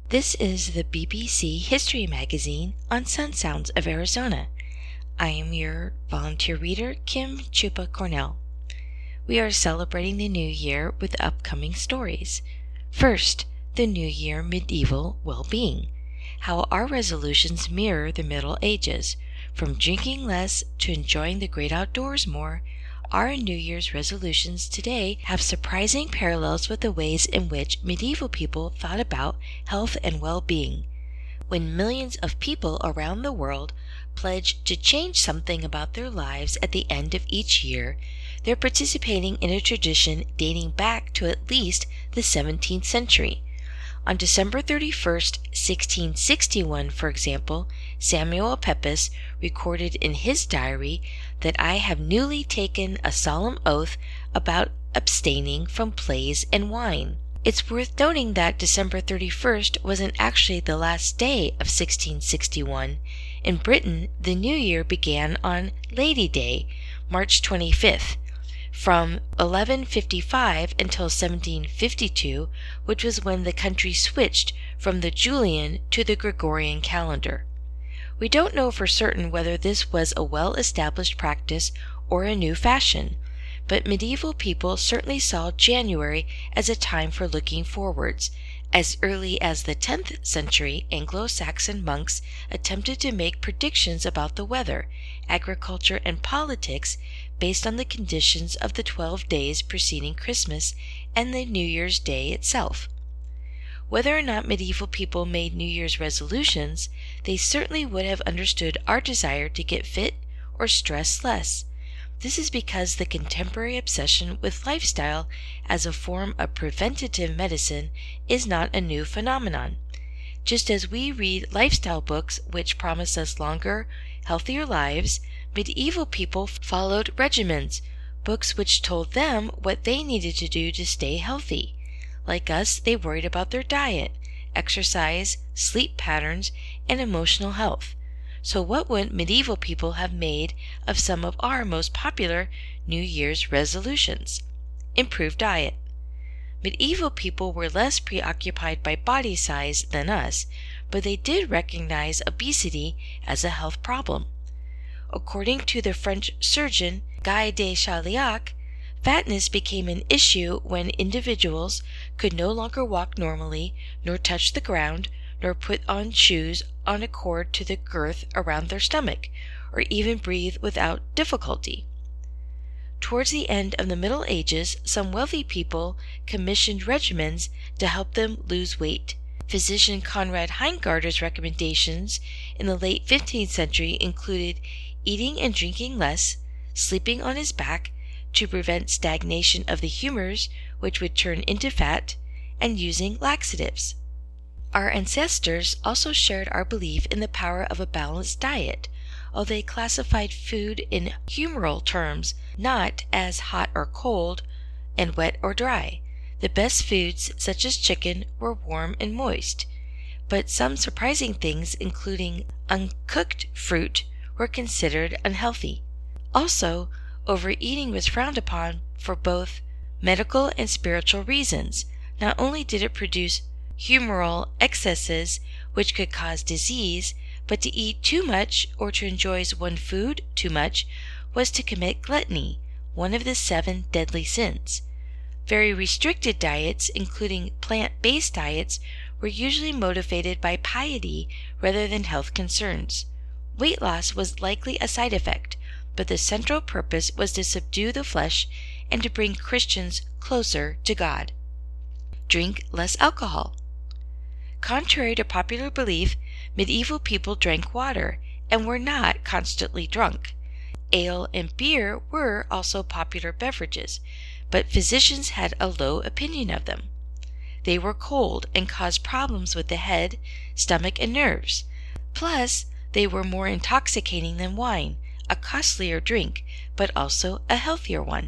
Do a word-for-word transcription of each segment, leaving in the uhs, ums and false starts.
This is the B B C History Magazine on Sun Sounds of Arizona. I am your volunteer reader, Kim Chupa Cornell. We are celebrating the new year with upcoming stories. First, the New Year medieval well-being. How our resolutions mirror the Middle Ages. From drinking less to enjoying the great outdoors more, our New Year's resolutions today have surprising parallels with the ways in which medieval people thought about health and well-being. When millions of people around the world pledge to change something about their lives at the end of each year, they're participating in a tradition dating back to at least the seventeenth century. On December thirty-first, sixteen sixty-one, for example, Samuel Pepys recorded in his diary that I have newly taken a solemn oath about abstaining from plays and wine. It's worth noting that December thirty-first wasn't actually the last day of sixteen sixty-one. In Britain, the new year began on Lady Day, March twenty-fifth. From eleven fifty-five until seventeen fifty-two, which was when the country switched from the Julian to the Gregorian calendar. We don't know for certain whether this was a well-established practice or a new fashion, but medieval people certainly saw January as a time for looking forwards. As early as the tenth century, Anglo-Saxon monks attempted to make predictions about the weather, agriculture, and politics based on the conditions of the twelve days preceding Christmas and the New Year's Day itself. Whether or not medieval people made New Year's resolutions, they certainly would have understood our desire to get fit or stress less. This is because the contemporary obsession with lifestyle as a form of preventative medicine is not a new phenomenon. Just as we read lifestyle books which promise us longer, healthier lives, medieval people followed regimens, books which told them what they needed to do to stay healthy. Like us, they worried about their diet, exercise, sleep patterns, and emotional health. So what would medieval people have made of some of our most popular New Year's resolutions? Improve diet. Medieval people were less preoccupied by body size than us, but they did recognize obesity as a health problem. According to the French surgeon Guy de Chauliac, fatness became an issue when individuals could no longer walk normally, nor touch the ground, nor put on shoes on a cord to the girth around their stomach, or even breathe without difficulty. Towards the end of the Middle Ages, some wealthy people commissioned regimens to help them lose weight. Physician Conrad Heingarter's recommendations in the late fifteenth century included eating and drinking less, sleeping on his back to prevent stagnation of the humors, which would turn into fat, and using laxatives. Our ancestors also shared our belief in the power of a balanced diet, although they classified food in humoral terms, not as hot or cold, and wet or dry. The best foods, such as chicken, were warm and moist, but some surprising things, including uncooked fruit, were considered unhealthy. Also, overeating was frowned upon for both medical and spiritual reasons. Not only did it produce humoral excesses which could cause disease, but to eat too much or to enjoy one food too much was to commit gluttony, one of the seven deadly sins. Very restricted diets, including plant-based diets, were usually motivated by piety rather than health concerns. Weight loss was likely a side effect, but the central purpose was to subdue the flesh and to bring Christians closer to God. Drink less alcohol. Contrary to popular belief, medieval people drank water and were not constantly drunk. Ale and beer were also popular beverages, but physicians had a low opinion of them. They were cold and caused problems with the head, stomach, and nerves. Plus, they were more intoxicating than wine, a costlier drink, but also a healthier one.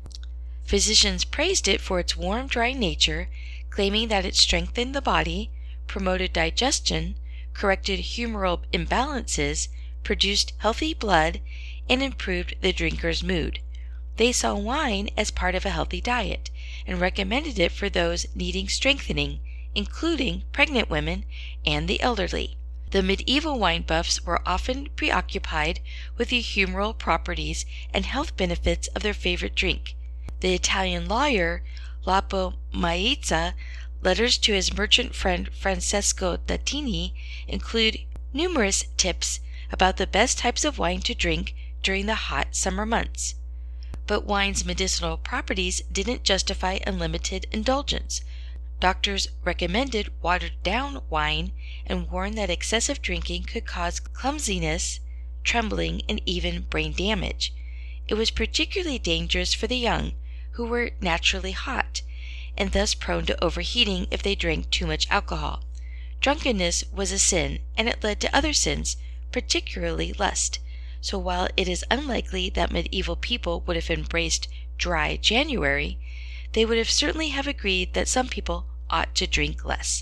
Physicians praised it for its warm, dry nature, claiming that it strengthened the body, promoted digestion, corrected humoral imbalances, produced healthy blood, and improved the drinker's mood. They saw wine as part of a healthy diet and recommended it for those needing strengthening including pregnant women and the elderly. The medieval wine buffs were often preoccupied with the humoral properties and health benefits of their favorite drink. The Italian lawyer Lapo Maizza letters to his merchant friend Francesco Dattini include numerous tips about the best types of wine to drink during the hot summer months. But wine's medicinal properties didn't justify unlimited indulgence. Doctors recommended watered-down wine and warned that excessive drinking could cause clumsiness, trembling, and even brain damage. It was particularly dangerous for the young, who were naturally hot, and thus prone to overheating if they drank too much alcohol. Drunkenness was a sin, and it led to other sins, particularly lust. So while it is unlikely that medieval people would have embraced dry January, they would have certainly have agreed that some people ought to drink less.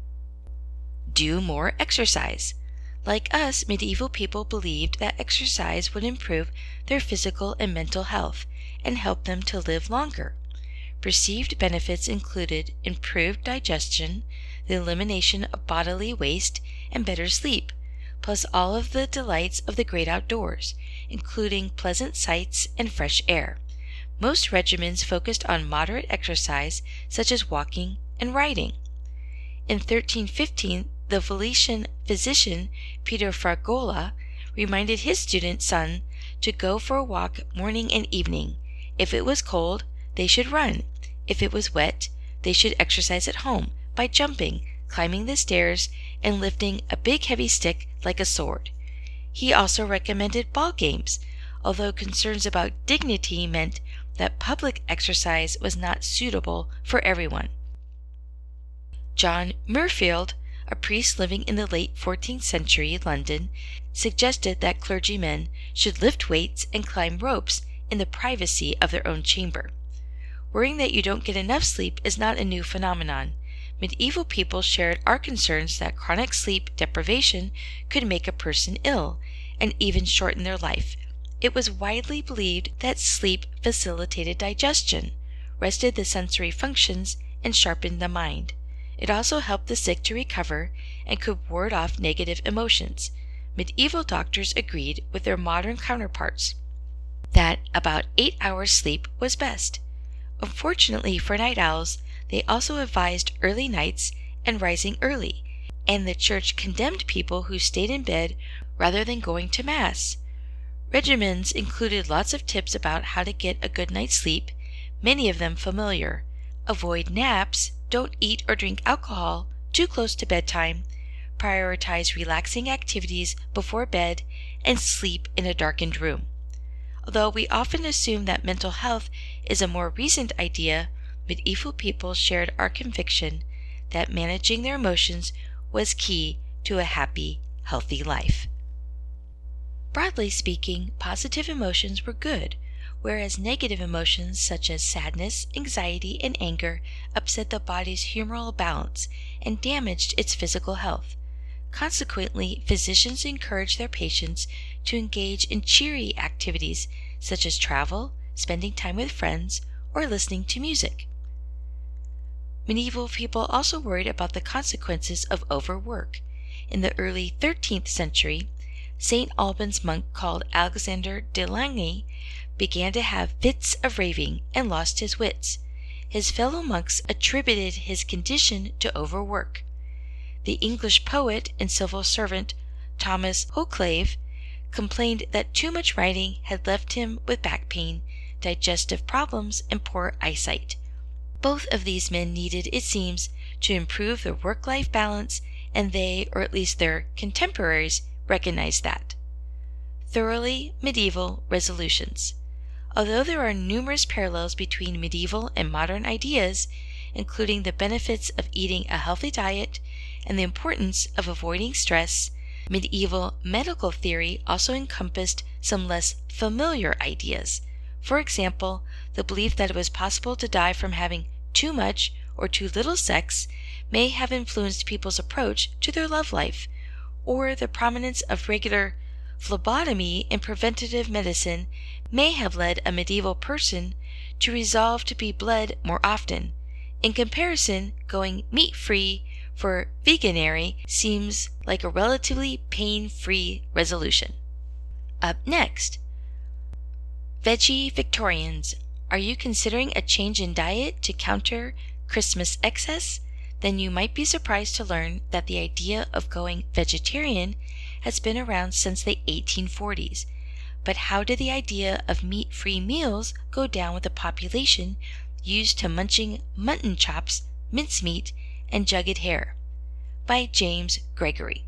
Do more exercise. Like us, medieval people believed that exercise would improve their physical and mental health and help them to live longer. Perceived benefits included improved digestion, the elimination of bodily waste, and better sleep, plus all of the delights of the great outdoors, including pleasant sights and fresh air. Most regimens focused on moderate exercise, such as walking and riding. In thirteen fifteen, the Valesian physician Peter Fragola reminded his student son to go for a walk morning and evening. If it was cold, they should run. If it was wet, they should exercise at home by jumping, climbing the stairs, and lifting a big heavy stick like a sword. He also recommended ball games, although concerns about dignity meant that public exercise was not suitable for everyone. John Muirfield, a priest living in the late fourteenth century London, suggested that clergymen should lift weights and climb ropes in the privacy of their own chamber. Worrying that you don't get enough sleep is not a new phenomenon. Medieval people shared our concerns that chronic sleep deprivation could make a person ill and even shorten their life. It was widely believed that sleep facilitated digestion, rested the sensory functions, and sharpened the mind. It also helped the sick to recover and could ward off negative emotions. Medieval doctors agreed with their modern counterparts that about eight hours sleep was best. Unfortunately for night owls, they also advised early nights and rising early, and the church condemned people who stayed in bed rather than going to Mass. Regimens included lots of tips about how to get a good night's sleep, many of them familiar. Avoid naps, don't eat or drink alcohol too close to bedtime, prioritize relaxing activities before bed, and sleep in a darkened room. Although we often assume that mental health is a more recent idea, medieval people shared our conviction that managing their emotions was key to a happy, healthy life. Broadly speaking, positive emotions were good, whereas negative emotions such as sadness, anxiety, and anger upset the body's humoral balance and damaged its physical health. Consequently, physicians encouraged their patients to engage in cheery activities such as travel, spending time with friends, or listening to music. Medieval people also worried about the consequences of overwork. In the early thirteenth century, Saint Alban's monk called Alexander de Langley began to have fits of raving and lost his wits. His fellow monks attributed his condition to overwork. The English poet and civil servant Thomas Hoccleve complained that too much writing had left him with back pain, digestive problems, and poor eyesight. Both of these men needed, it seems, to improve their work-life balance, and they, or at least their contemporaries, recognized that. Thoroughly medieval resolutions. Although there are numerous parallels between medieval and modern ideas, including the benefits of eating a healthy diet and the importance of avoiding stress, medieval medical theory also encompassed some less familiar ideas. For example, the belief that it was possible to die from having too much or too little sex may have influenced people's approach to their love life, or the prominence of regular phlebotomy in preventative medicine may have led a medieval person to resolve to be bled more often. In comparison, going meat-free for veganuary seems like a relatively pain-free resolution. Up next, Veggie Victorians. Are you considering a change in diet to counter Christmas excess? Then you might be surprised to learn that the idea of going vegetarian has been around since the eighteen forties. But how did the idea of meat-free meals go down with a population used to munching mutton chops, mincemeat, and jugged hare? By James Gregory.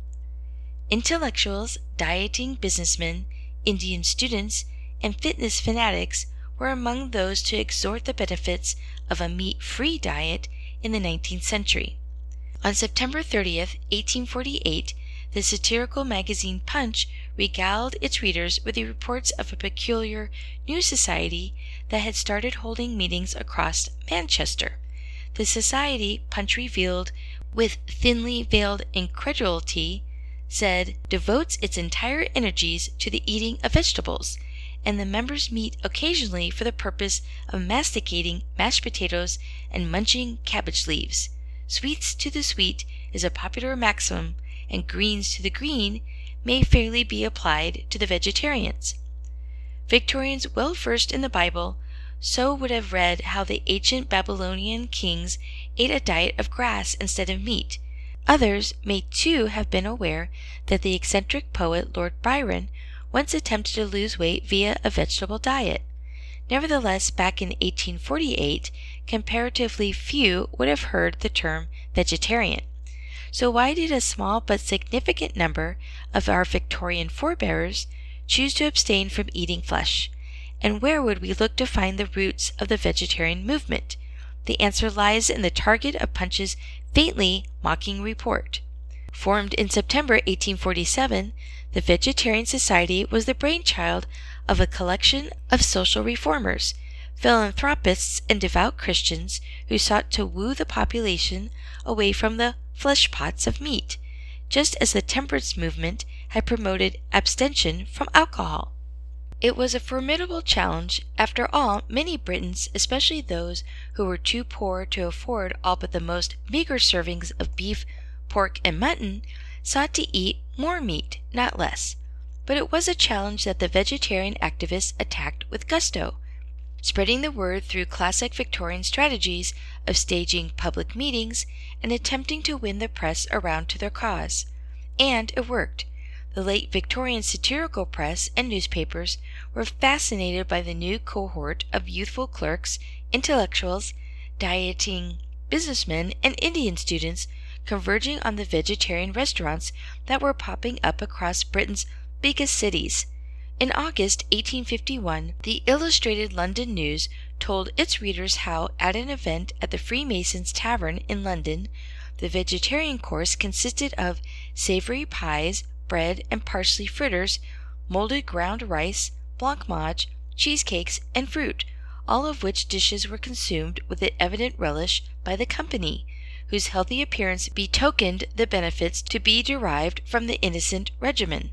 Intellectuals, dieting businessmen, Indian students, and fitness fanatics were among those to exhort the benefits of a meat-free diet in the nineteenth century. On September thirtieth, eighteen forty-eight, the satirical magazine Punch regaled its readers with the reports of a peculiar new society that had started holding meetings across Manchester. The society, Punch revealed with thinly veiled incredulity, said devotes its entire energies to the eating of vegetables, and the members meet occasionally for the purpose of masticating mashed potatoes and munching cabbage leaves. Sweets to the sweet is a popular maxim, and greens to the green may fairly be applied to the vegetarians. Victorians well versed in the Bible so would have read how the ancient Babylonian kings ate a diet of grass instead of meat. Others may too have been aware that the eccentric poet Lord Byron once attempted to lose weight via a vegetable diet. Nevertheless, back in eighteen forty-eight, comparatively few would have heard the term vegetarian. So why did a small but significant number of our Victorian forebears choose to abstain from eating flesh? And where would we look to find the roots of the vegetarian movement? The answer lies in the target of Punch's faintly mocking report. Formed in September eighteen forty-seven, the Vegetarian Society was the brainchild of a collection of social reformers, philanthropists, and devout Christians who sought to woo the population away from the flesh pots of meat, just as the temperance movement had promoted abstention from alcohol. It was a formidable challenge. After all, many Britons, especially those who were too poor to afford all but the most meager servings of beef, pork, and mutton, sought to eat more meat, not less. But it was a challenge that the vegetarian activists attacked with gusto, spreading the word through classic Victorian strategies of staging public meetings and attempting to win the press around to their cause. And it worked. The late Victorian satirical press and newspapers were fascinated by the new cohort of youthful clerks, intellectuals, dieting businessmen, and Indian students converging on the vegetarian restaurants that were popping up across Britain's biggest cities. In August eighteen fifty-one, the Illustrated London News told its readers how, at an event at the Freemasons Tavern in London, the vegetarian course consisted of savory pies, bread and parsley fritters, molded ground rice, blancmange, cheesecakes, and fruit, all of which dishes were consumed with evident relish by the company, whose healthy appearance betokened the benefits to be derived from the innocent regimen.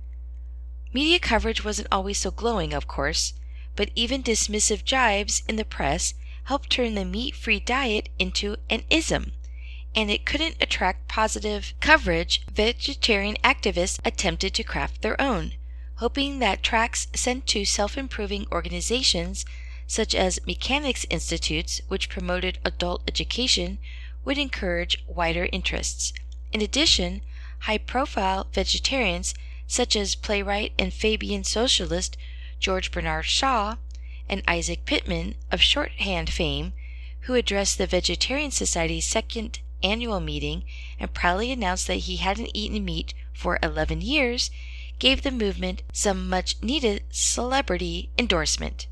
Media coverage wasn't always so glowing, of course, but even dismissive jibes in the press helped turn the meat-free diet into an ism, and it couldn't attract positive coverage. Vegetarian activists attempted to craft their own, hoping that tracts sent to self-improving organizations such as Mechanics Institutes, which promoted adult education, would encourage wider interests. In addition, high-profile vegetarians such as playwright and Fabian socialist George Bernard Shaw and Isaac Pitman of shorthand fame, who addressed the Vegetarian Society's second annual meeting and proudly announced that he hadn't eaten meat for eleven years, gave the movement some much-needed celebrity endorsement.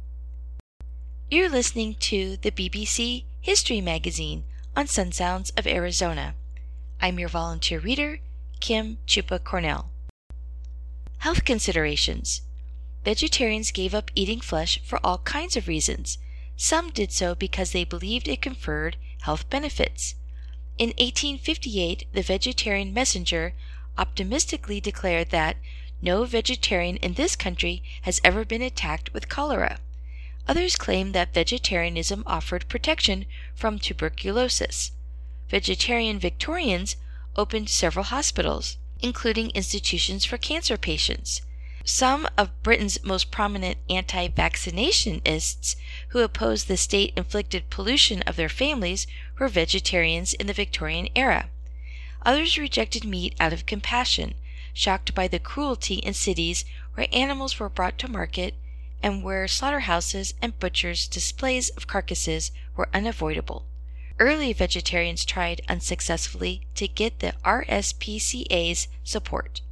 You're listening to the B B C History Magazine on Sun Sounds of Arizona. I'm your volunteer reader, Kim Chupa Cornell. Health considerations. Vegetarians gave up eating flesh for all kinds of reasons. Some did so because they believed it conferred health benefits. In eighteen fifty-eight, the Vegetarian Messenger optimistically declared that no vegetarian in this country has ever been attacked with cholera. Others claimed that vegetarianism offered protection from tuberculosis. Vegetarian Victorians opened several hospitals, including institutions for cancer patients. Some of Britain's most prominent anti-vaccinationists who opposed the state-inflicted pollution of their families were vegetarians in the Victorian era. Others rejected meat out of compassion, shocked by the cruelty in cities where animals were brought to market and where slaughterhouses and butchers' displays of carcasses were unavoidable. Early vegetarians tried unsuccessfully to get the R S P C A's support.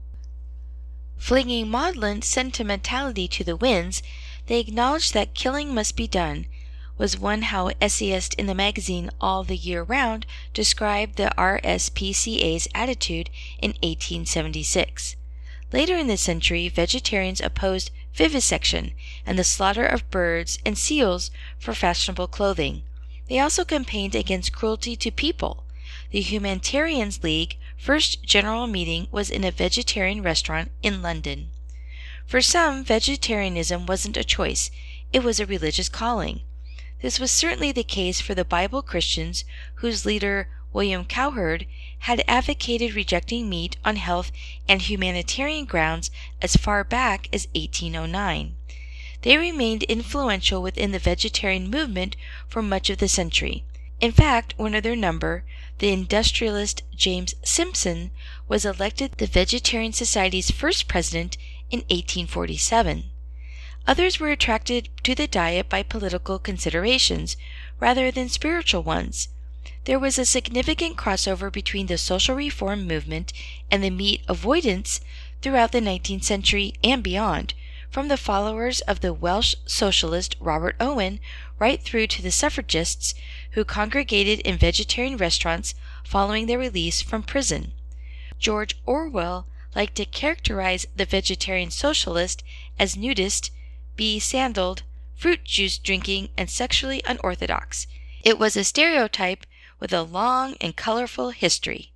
Flinging maudlin sentimentality to the winds, they acknowledged that killing must be done, was one how essayist in the magazine All the Year Round described the R S P C A's attitude in eighteen seventy-six. Later in the century, vegetarians opposed vivisection and the slaughter of birds and seals for fashionable clothing. They also campaigned against cruelty to people. The Humanitarians League first general meeting was in a vegetarian restaurant in London. For some, vegetarianism wasn't a choice, it was a religious calling. This was certainly the case for the Bible Christians, whose leader, William Cowherd, had advocated rejecting meat on health and humanitarian grounds as far back as eighteen oh nine. They remained influential within the vegetarian movement for much of the century. In fact, one of their number, the industrialist James Simpson, was elected the Vegetarian Society's first president in eighteen forty-seven. Others were attracted to the diet by political considerations rather than spiritual ones. There was a significant crossover between the social reform movement and the meat avoidance throughout the nineteenth century and beyond, from the followers of the Welsh socialist Robert Owen right through to the suffragists who congregated in vegetarian restaurants following their release from prison. George Orwell liked to characterize the vegetarian socialist as nudist, be-sandaled, fruit juice drinking, and sexually unorthodox. It was a stereotype with a long and colorful history.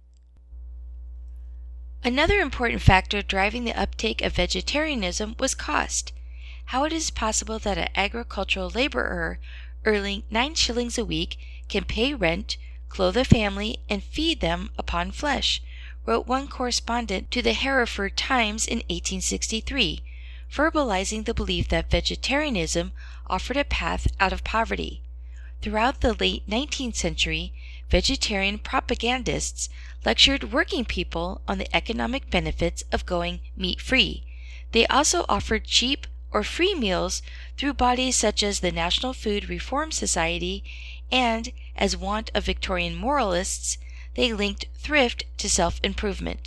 Another important factor driving the uptake of vegetarianism was cost. How it is possible that an agricultural laborer earning nine shillings a week can pay rent, clothe a family, and feed them upon flesh, wrote one correspondent to the Hereford Times in eighteen sixty-three, verbalizing the belief that vegetarianism offered a path out of poverty. Throughout the late nineteenth century, vegetarian propagandists lectured working people on the economic benefits of going meat-free. They also offered cheap or free meals through bodies such as the National Food Reform Society, and, as wont of Victorian moralists, they linked thrift to self-improvement.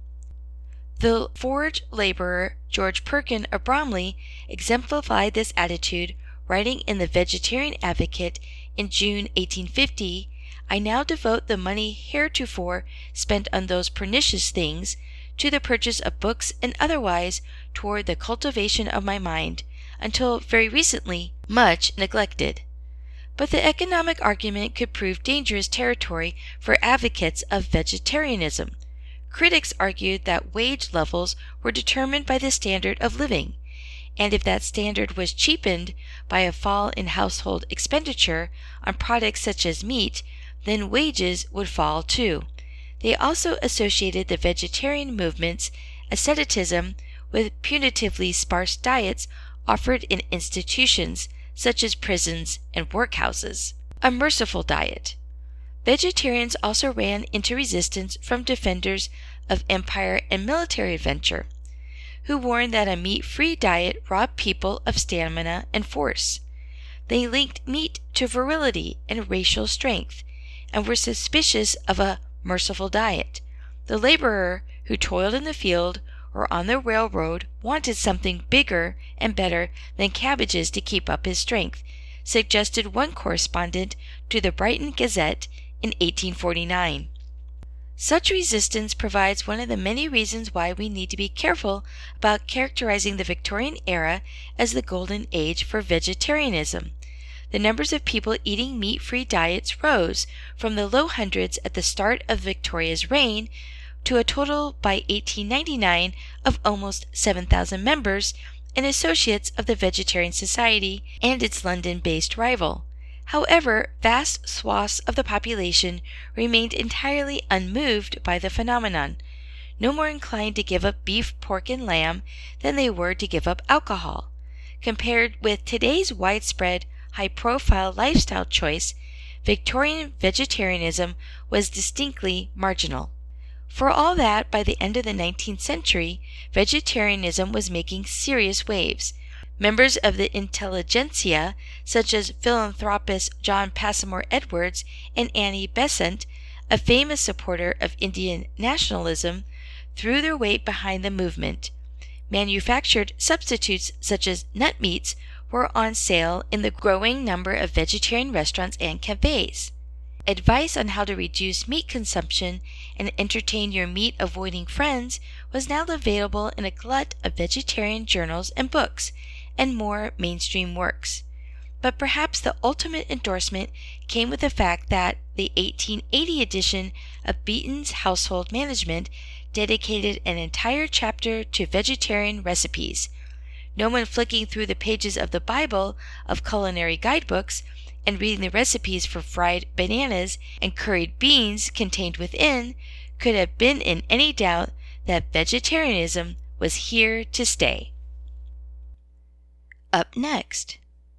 The forge laborer George Perkin of Bromley exemplified this attitude, writing in the Vegetarian Advocate in June eighteen fifty, "I now devote the money heretofore spent on those pernicious things to the purchase of books and otherwise toward the cultivation of my mind, until very recently much neglected." But the economic argument could prove dangerous territory for advocates of vegetarianism. Critics argued that wage levels were determined by the standard of living, and if that standard was cheapened by a fall in household expenditure on products such as meat, then wages would fall too. They also associated the vegetarian movement's asceticism with punitively sparse diets offered in institutions such as prisons and workhouses. A merciful diet. Vegetarians also ran into resistance from defenders of empire and military adventure, who warned that a meat-free diet robbed people of stamina and force. They linked meat to virility and racial strength, and were suspicious of a merciful diet. The laborer who toiled in the field or on the railroad wanted something bigger and better than cabbages to keep up his strength, suggested one correspondent to the Brighton Gazette in eighteen forty-nine. Such resistance provides one of the many reasons why we need to be careful about characterizing the Victorian era as the golden age for vegetarianism. The numbers of people eating meat-free diets rose from the low hundreds at the start of Victoria's reign to a total by eighteen ninety-nine of almost seven thousand members, and associates of the Vegetarian Society and its London-based rival. However, vast swaths of the population remained entirely unmoved by the phenomenon, no more inclined to give up beef, pork, and lamb than they were to give up alcohol. Compared with today's widespread, high-profile lifestyle choice, Victorian vegetarianism was distinctly marginal. For all that, by the end of the nineteenth century, vegetarianism was making serious waves. Members of the intelligentsia, such as philanthropist John Passmore Edwards and Annie Besant, a famous supporter of Indian nationalism, threw their weight behind the movement. Manufactured substitutes such as nut meats were on sale in the growing number of vegetarian restaurants and cafes. Advice on how to reduce meat consumption and entertain your meat-avoiding friends was now available in a glut of vegetarian journals and books, and more mainstream works. But perhaps the ultimate endorsement came with the fact that the eighteen eighty edition of Beeton's Household Management dedicated an entire chapter to vegetarian recipes. No one flicking through the pages of the Bible of culinary guidebooks and reading the recipes for fried bananas and curried beans contained within could have been in any doubt that vegetarianism was here to stay. Up next,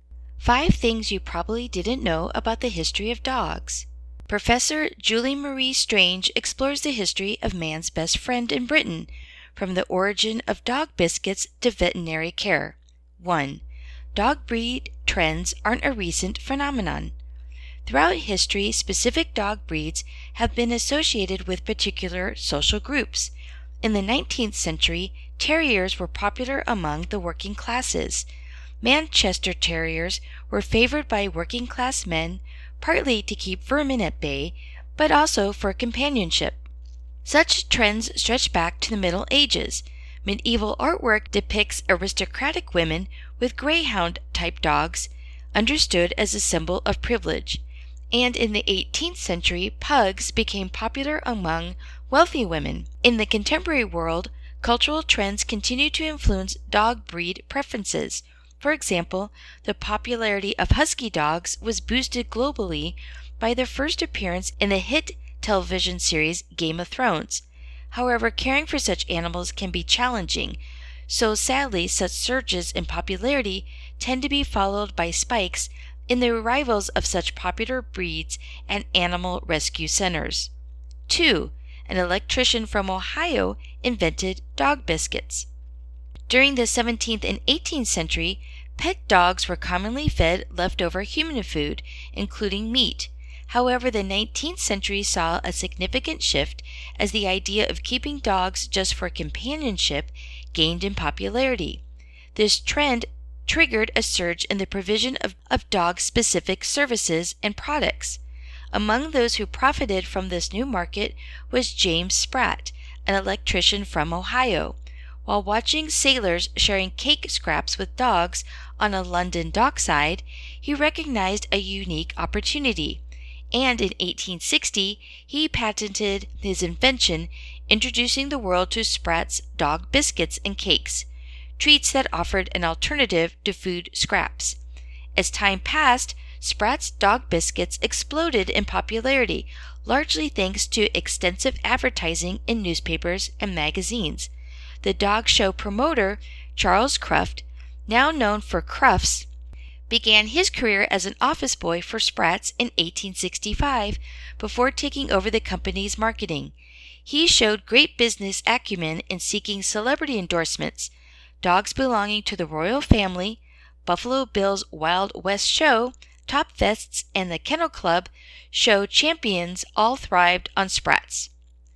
five things you probably didn't know about the history of dogs. Professor Julie Marie Strange explores the history of man's best friend in Britain, from the origin of dog biscuits to veterinary care. one. Dog breed trends aren't a recent phenomenon. Throughout history, specific dog breeds have been associated with particular social groups. In the nineteenth century, terriers were popular among the working classes. Manchester Terriers were favored by working-class men, partly to keep vermin at bay, but also for companionship. Such trends stretch back to the Middle Ages. Medieval artwork depicts aristocratic women with greyhound-type dogs, understood as a symbol of privilege. And in the eighteenth century, pugs became popular among wealthy women. In the contemporary world, cultural trends continue to influence dog breed preferences. For example, the popularity of husky dogs was boosted globally by their first appearance in the hit television series Game of Thrones. However, caring for such animals can be challenging, so sadly such surges in popularity tend to be followed by spikes in the arrivals of such popular breeds and animal rescue centers. two. An electrician from Ohio invented dog biscuits. During the seventeenth and eighteenth century, pet dogs were commonly fed leftover human food, including meat. However, the nineteenth century saw a significant shift as the idea of keeping dogs just for companionship gained in popularity. This trend triggered a surge in the provision of, of dog-specific services and products. Among those who profited from this new market was James Spratt, an electrician from Ohio. While watching sailors sharing cake scraps with dogs on a London dockside, he recognized a unique opportunity, and in eighteen sixty he patented his invention, introducing the world to Spratt's dog biscuits and cakes, treats that offered an alternative to food scraps. As time passed, Spratt's dog biscuits exploded in popularity, largely thanks to extensive advertising in newspapers and magazines. The dog show promoter, Charles Cruft, now known for Crufts, began his career as an office boy for Spratt's in eighteen sixty-five before taking over the company's marketing. He showed great business acumen in seeking celebrity endorsements. Dogs belonging to the royal family, Buffalo Bill's Wild West Show, Top Vests, and the Kennel Club show champions all thrived on Spratt's.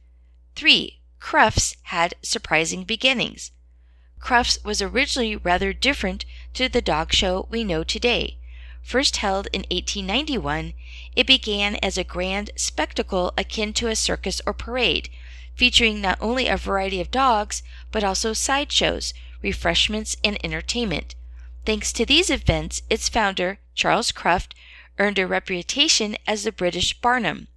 three. Crufts had surprising beginnings. Crufts was originally rather different to the dog show we know today. First held in eighteen ninety-one, it began as a grand spectacle akin to a circus or parade, featuring not only a variety of dogs, but also sideshows, refreshments, and entertainment. Thanks to these events, its founder, Charles Cruft, earned a reputation as the British Barnum.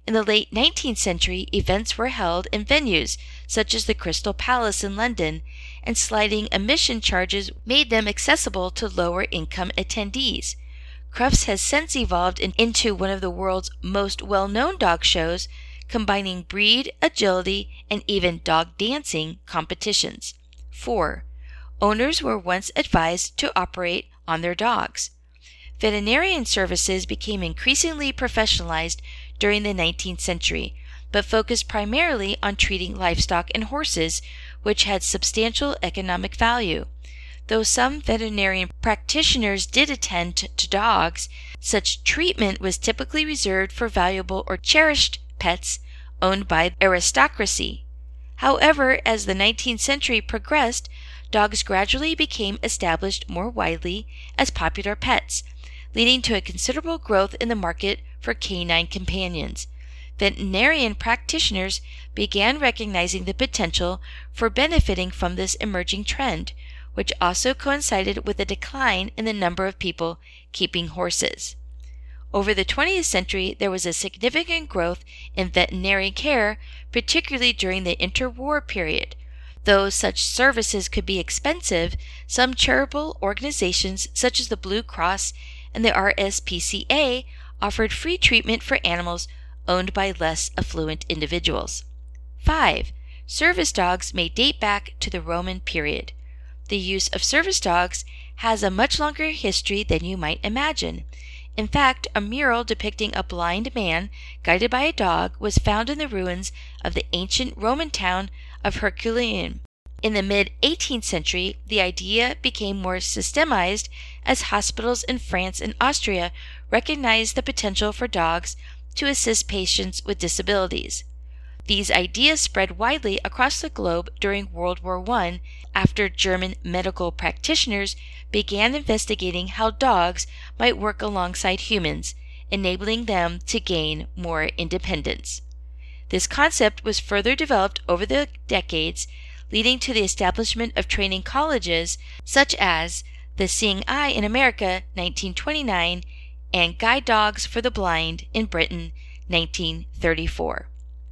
In the late nineteenth century, events were held in venues such as the Crystal Palace in London, and sliding admission charges made them accessible to lower-income attendees. Crufts has since evolved in, into one of the world's most well-known dog shows, combining breed, agility, and even dog dancing competitions. four. Owners were once advised to operate on their dogs. Veterinarian services became increasingly professionalized during the nineteenth century, but focused primarily on treating livestock and horses, which had substantial economic value. Though some veterinarian practitioners did attend to dogs, such treatment was typically reserved for valuable or cherished pets owned by aristocracy. However, as the nineteenth century progressed, dogs gradually became established more widely as popular pets, leading to a considerable growth in the market for canine companions. Veterinarian practitioners began recognizing the potential for benefiting from this emerging trend, which also coincided with a decline in the number of people keeping horses. Over the twentieth century, there was a significant growth in veterinary care, particularly during the interwar period. Though such services could be expensive, some charitable organizations such as the Blue Cross and the R S P C A offered free treatment for animals owned by less affluent individuals. five. Service dogs may date back to the Roman period. The use of service dogs has a much longer history than you might imagine. In fact, a mural depicting a blind man guided by a dog was found in the ruins of the ancient Roman town of Herculaneum. In the mid-eighteenth century, the idea became more systemized as hospitals in France and Austria recognized the potential for dogs to assist patients with disabilities. These ideas spread widely across the globe during World War One after German medical practitioners began investigating how dogs might work alongside humans, enabling them to gain more independence. This concept was further developed over the decades, leading to the establishment of training colleges such as the Seeing Eye in America, nineteen twenty-nine, and Guide Dogs for the Blind in Britain, nineteen thirty-four.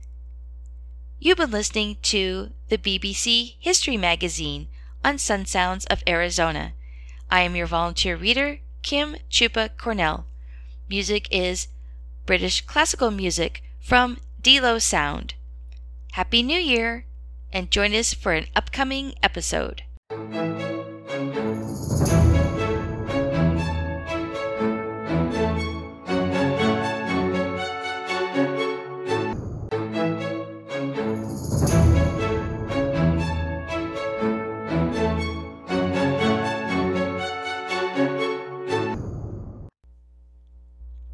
You've been listening to the B B C History Magazine on Sun Sounds of Arizona. I am your volunteer reader, Kim Chupa Cornell. Music is British classical music from Delo Sound. Happy New Year, and join us for an upcoming episode.